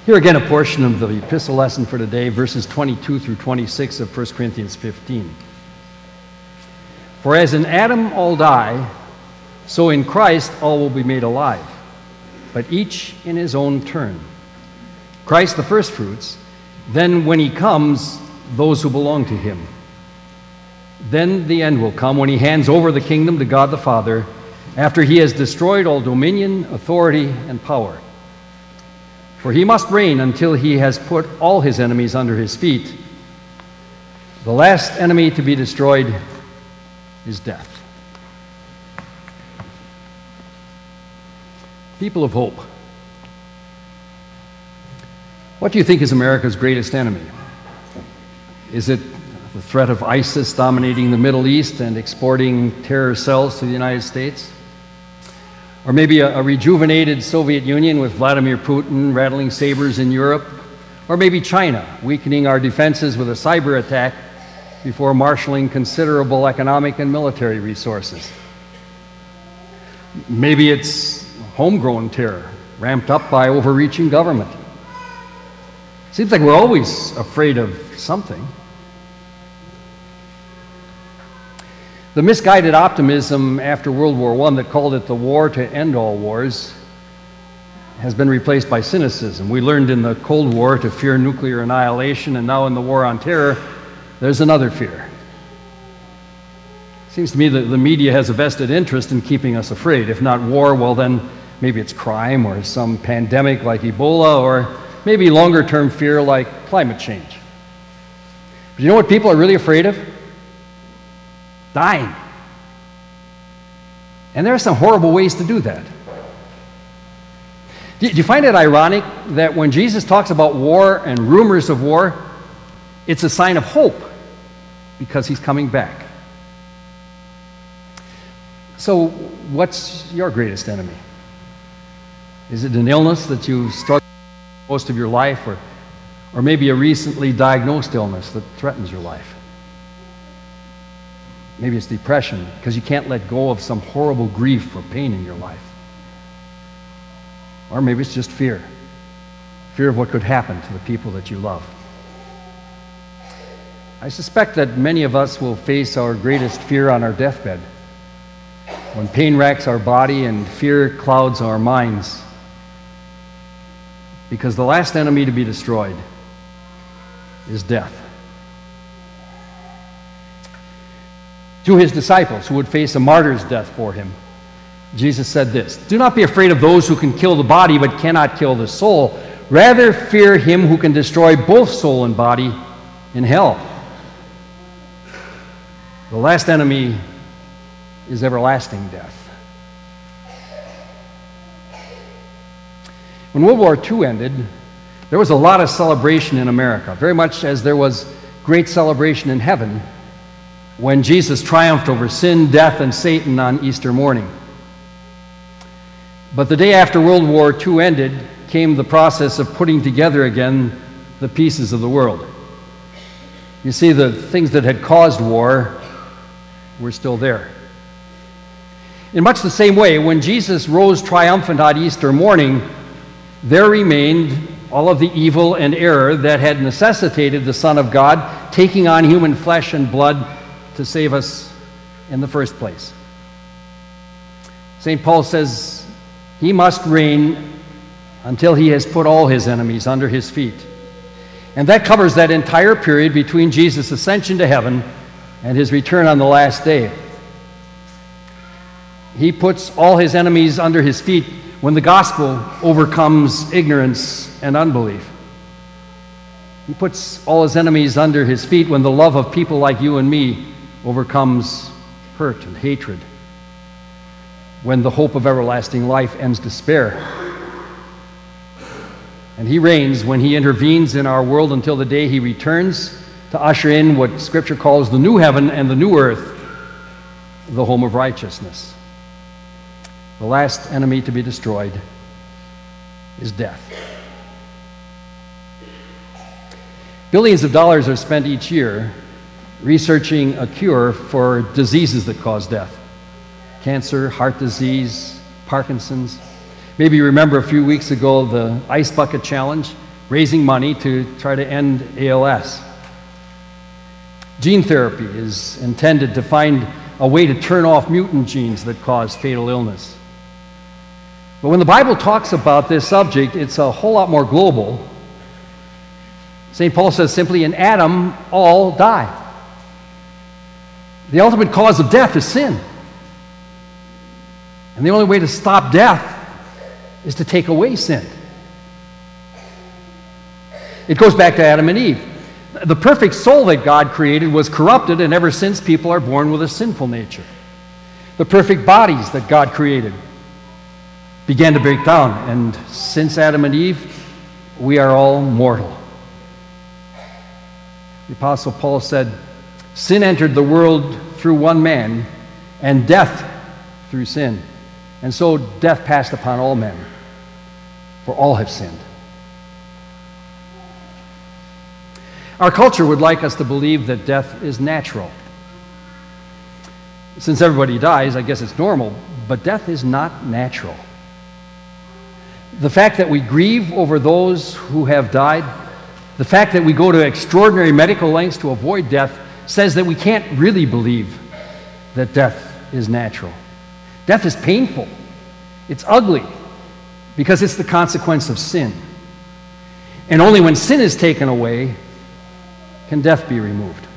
Here again, a portion of the epistle lesson for today, verses 22 through 26 of 1 Corinthians 15. For as in Adam all die, so in Christ all will be made alive, but each in his own turn. Christ the firstfruits, then when he comes, those who belong to him. Then the end will come when he hands over the kingdom to God the Father, after he has destroyed all dominion, authority, and power. For he must reign until he has put all his enemies under his feet. The last enemy to be destroyed is death. People of hope, what do you think is America's greatest enemy? Is it the threat of ISIS dominating the Middle East and exporting terror cells to the United States? Or maybe a rejuvenated Soviet Union with Vladimir Putin rattling sabers in Europe? Or maybe China weakening our defenses with a cyber attack before marshaling considerable economic and military resources? Maybe it's homegrown terror ramped up by overreaching government. Seems like we're always afraid of something. The misguided optimism after World War I that called it the war to end all wars has been replaced by cynicism. We learned in the Cold War to fear nuclear annihilation, and now in the war on terror, there's another fear. It seems to me that the media has a vested interest in keeping us afraid. If not war, well then maybe it's crime or some pandemic like Ebola, or maybe longer-term fear like climate change. But you know what people are really afraid of? Dying. And there are some horrible ways to do that. Do you find it ironic that when Jesus talks about war and rumors of war, it's a sign of hope because he's coming back? So what's your greatest enemy? Is it an illness that you've struggled with most of your life, or maybe a recently diagnosed illness that threatens your life? Maybe it's depression because you can't let go of some horrible grief or pain in your life. Or maybe it's just fear. Fear of what could happen to the people that you love. I suspect that many of us will face our greatest fear on our deathbed, when pain racks our body and fear clouds our minds. Because the last enemy to be destroyed is death. To his disciples who would face a martyr's death for him, Jesus said this: "Do not be afraid of those who can kill the body but cannot kill the soul. Rather fear him who can destroy both soul and body in hell." The last enemy is everlasting death. When World War II ended, there was a lot of celebration in America, very much as there was great celebration in heaven when Jesus triumphed over sin, death, and Satan on Easter morning. But the day after World War II ended came the process of putting together again the pieces of the world. You see, the things that had caused war were still there. In much the same way, when Jesus rose triumphant on Easter morning, there remained all of the evil and error that had necessitated the Son of God taking on human flesh and blood to save us in the first place. St. Paul says he must reign until he has put all his enemies under his feet. And that covers that entire period between Jesus' ascension to heaven and his return on the last day. He puts all his enemies under his feet when the gospel overcomes ignorance and unbelief. He puts all his enemies under his feet when the love of people like you and me overcomes hurt and hatred, when the hope of everlasting life ends despair. And he reigns when he intervenes in our world until the day he returns to usher in what Scripture calls the new heaven and the new earth, the home of righteousness. The last enemy to be destroyed is death. Billions of dollars are spent each year researching a cure for diseases that cause death. Cancer, heart disease, Parkinson's. Maybe you remember a few weeks ago the Ice Bucket Challenge. raising money to try to end ALS. Gene therapy is intended to find a way to turn off mutant genes that cause fatal illness. But when the Bible talks about this subject, it's a whole lot more global. St. Paul says simply, in Adam, all die. The ultimate cause of death is sin. And the only way to stop death is to take away sin. It goes back to Adam and Eve. The perfect soul that God created was corrupted, and ever since people are born with a sinful nature. The perfect bodies that God created began to break down, and since Adam and Eve, we are all mortal. The Apostle Paul said, sin entered the world through one man, and death through sin. And so death passed upon all men, for all have sinned. Our culture would like us to believe that death is natural. Since everybody dies, I guess it's normal, but death is not natural. The fact that we grieve over those who have died, the fact that we go to extraordinary medical lengths to avoid death, says that we can't really believe that death is natural. Death is painful. It's ugly because it's the consequence of sin. And only when sin is taken away can death be removed.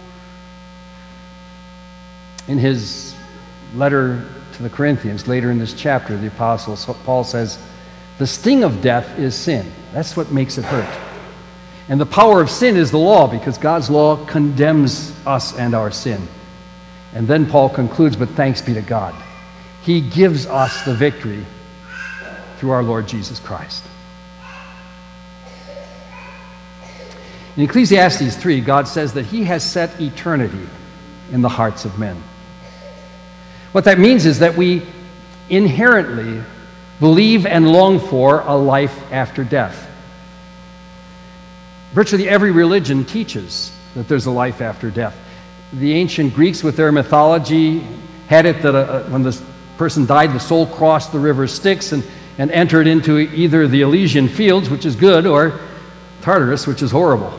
In his letter to the Corinthians, later in this chapter, the Apostle Paul says, the sting of death is sin. That's what makes it hurt. And the power of sin is the law, because God's law condemns us and our sin. And then Paul concludes, but thanks be to God. He gives us the victory through our Lord Jesus Christ. In Ecclesiastes 3, God says that He has set eternity in the hearts of men. What that means is that we inherently believe and long for a life after death. Virtually every religion teaches that there's a life after death. The ancient Greeks, with their mythology, had it that when the person died, the soul crossed the river Styx and entered into either the Elysian fields, which is good, or Tartarus, which is horrible.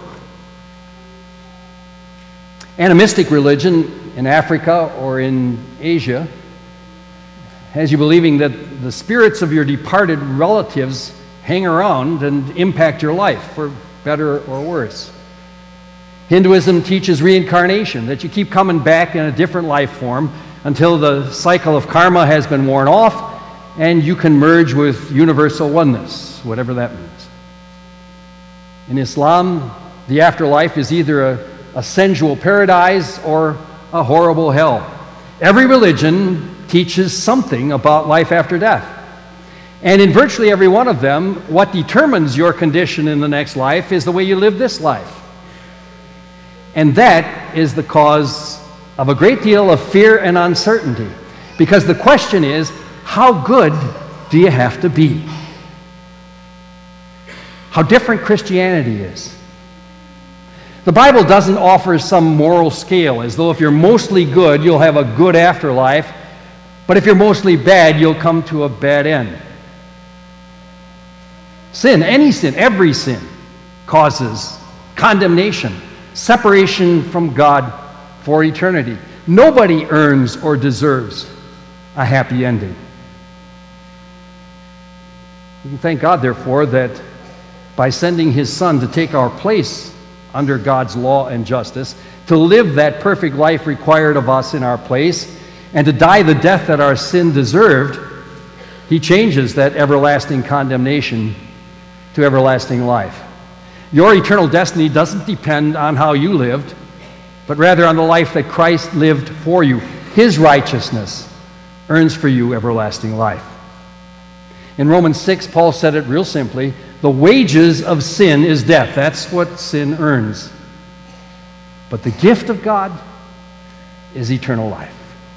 Animistic religion in Africa or in Asia has you believing that the spirits of your departed relatives hang around and impact your life for better or worse. Hinduism teaches reincarnation, that you keep coming back in a different life form until the cycle of karma has been worn off and you can merge with universal oneness, whatever that means. In Islam, the afterlife is either a sensual paradise or a horrible hell. Every religion teaches something about life after death. And in virtually every one of them, what determines your condition in the next life is the way you live this life. And that is the cause of a great deal of fear and uncertainty. Because the question is, how good do you have to be? How different Christianity is. The Bible doesn't offer some moral scale, as though if you're mostly good, you'll have a good afterlife, but if you're mostly bad, you'll come to a bad end. Sin, any sin, every sin, causes condemnation, separation from God for eternity. Nobody earns or deserves a happy ending. We can thank God, therefore, that by sending His Son to take our place under God's law and justice, to live that perfect life required of us in our place, and to die the death that our sin deserved, He changes that everlasting condemnation to everlasting life. Your eternal destiny doesn't depend on how you lived, but rather on the life that Christ lived for you. His righteousness earns for you everlasting life. In Romans 6, Paul said it real simply, the wages of sin is death. That's what sin earns. But the gift of God is eternal life.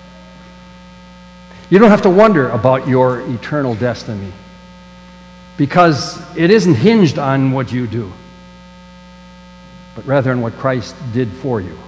You don't have to wonder about your eternal destiny, because it isn't hinged on what you do, but rather on what Christ did for you.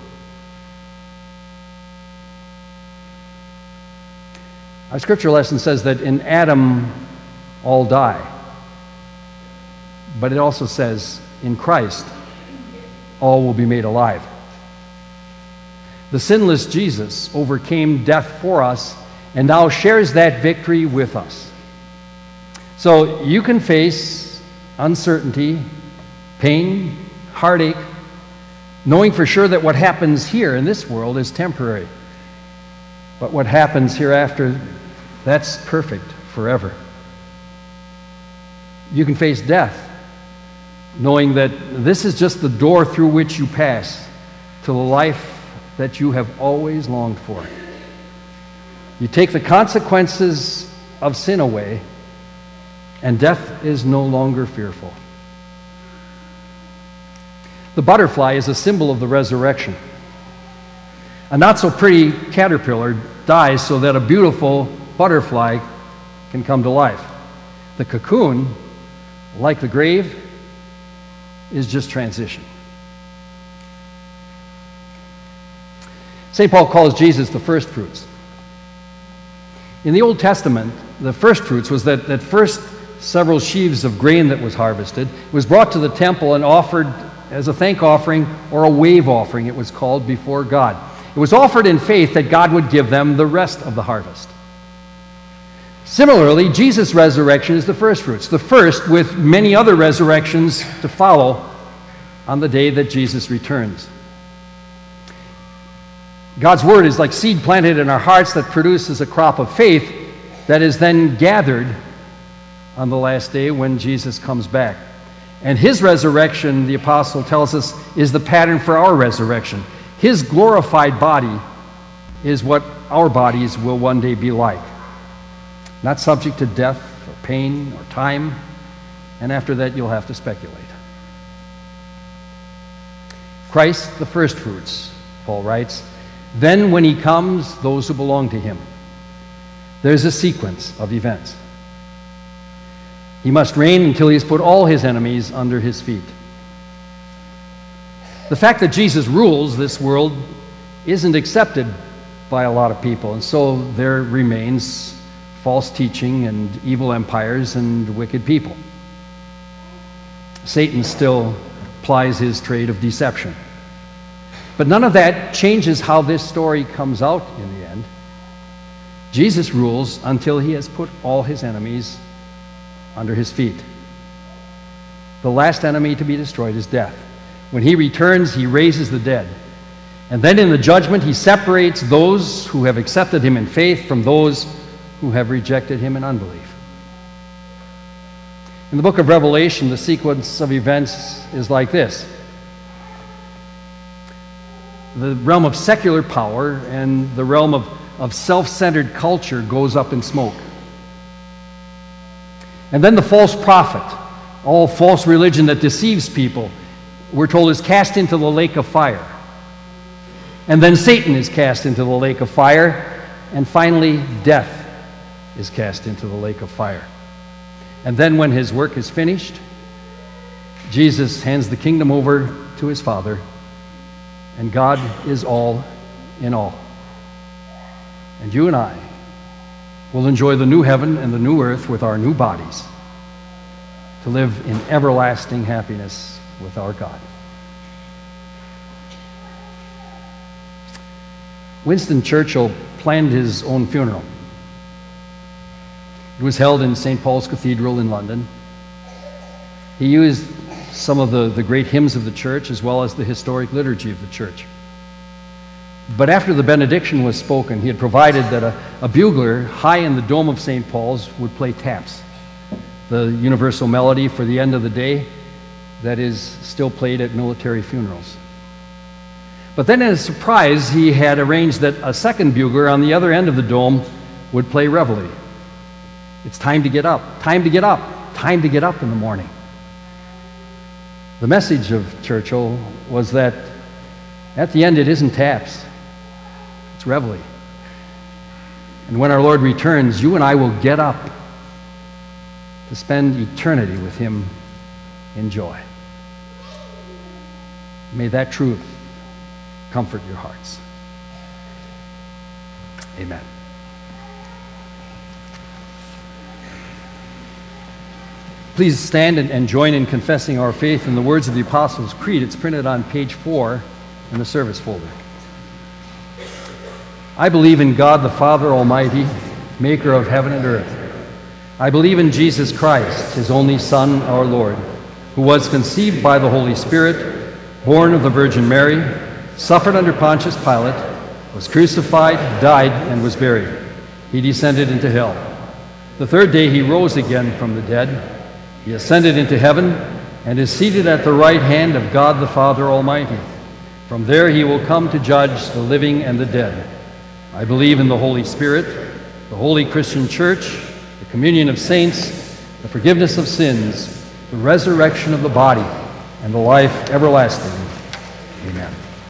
Our scripture lesson says that in Adam all die. But it also says, in Christ, all will be made alive. The sinless Jesus overcame death for us and now shares that victory with us. So you can face uncertainty, pain, heartache, knowing for sure that what happens here in this world is temporary. But what happens hereafter, that's perfect forever. You can face death, knowing that this is just the door through which you pass to the life that you have always longed for. You take the consequences of sin away, and death is no longer fearful. The butterfly is a symbol of the resurrection. A not-so-pretty caterpillar dies so that a beautiful butterfly can come to life. The cocoon, like the grave, is just transition. St. Paul calls Jesus the first fruits. In the Old Testament, the first fruits was that first several sheaves of grain that was harvested was brought to the temple and offered as a thank offering, or a wave offering it was called, before God. It was offered in faith that God would give them the rest of the harvest. Similarly, Jesus' resurrection is the first fruits, the first with many other resurrections to follow on the day that Jesus returns. God's word is like seed planted in our hearts that produces a crop of faith that is then gathered on the last day when Jesus comes back. And his resurrection, the apostle tells us, is the pattern for our resurrection. His glorified body is what our bodies will one day be like. Not subject to death or pain or time, and after that you'll have to speculate. Christ, the first fruits, Paul writes. Then when he comes, those who belong to him. There's a sequence of events. He must reign until he has put all his enemies under his feet. The fact that Jesus rules this world isn't accepted by a lot of people, and so there remains false teaching and evil empires and wicked people. Satan still plies his trade of deception. But none of that changes how this story comes out in the end. Jesus rules until he has put all his enemies under his feet. The last enemy to be destroyed is death. When he returns, he raises the dead. And then in the judgment, he separates those who have accepted him in faith from those who have rejected him in unbelief. In the book of Revelation, the sequence of events is like this. The realm of secular power and the realm of self-centered culture goes up in smoke. And then the false prophet, all false religion that deceives people, we're told is cast into the lake of fire. And then Satan is cast into the lake of fire. And finally, death is cast into the lake of fire. And then when his work is finished, Jesus hands the kingdom over to his Father, and God is all in all. And you and I will enjoy the new heaven and the new earth with our new bodies, to live in everlasting happiness with our God. Winston Churchill planned his own funeral. It was held in St. Paul's Cathedral in London. He used some of the great hymns of the church as well as the historic liturgy of the church. But after the benediction was spoken, he had provided that a bugler high in the dome of St. Paul's would play taps, the universal melody for the end of the day that is still played at military funerals. But then, as a surprise, he had arranged that a second bugler on the other end of the dome would play reveille. It's time to get up, time to get up, time to get up in the morning. The message of Churchill was that at the end it isn't taps, it's reveille. And when our Lord returns, you and I will get up to spend eternity with him in joy. May that truth comfort your hearts. Amen. Please stand and join in confessing our faith in the words of the Apostles' Creed. It's printed on page 4 in the service folder. I believe in God the Father Almighty, maker of heaven and earth. I believe in Jesus Christ, his only Son, our Lord, who was conceived by the Holy Spirit, born of the Virgin Mary, suffered under Pontius Pilate, was crucified, died, and was buried. He descended into hell. The third day he rose again from the dead. He ascended into heaven and is seated at the right hand of God the Father Almighty. From there he will come to judge the living and the dead. I believe in the Holy Spirit, the holy Christian Church, the communion of saints, the forgiveness of sins, the resurrection of the body, and the life everlasting. Amen.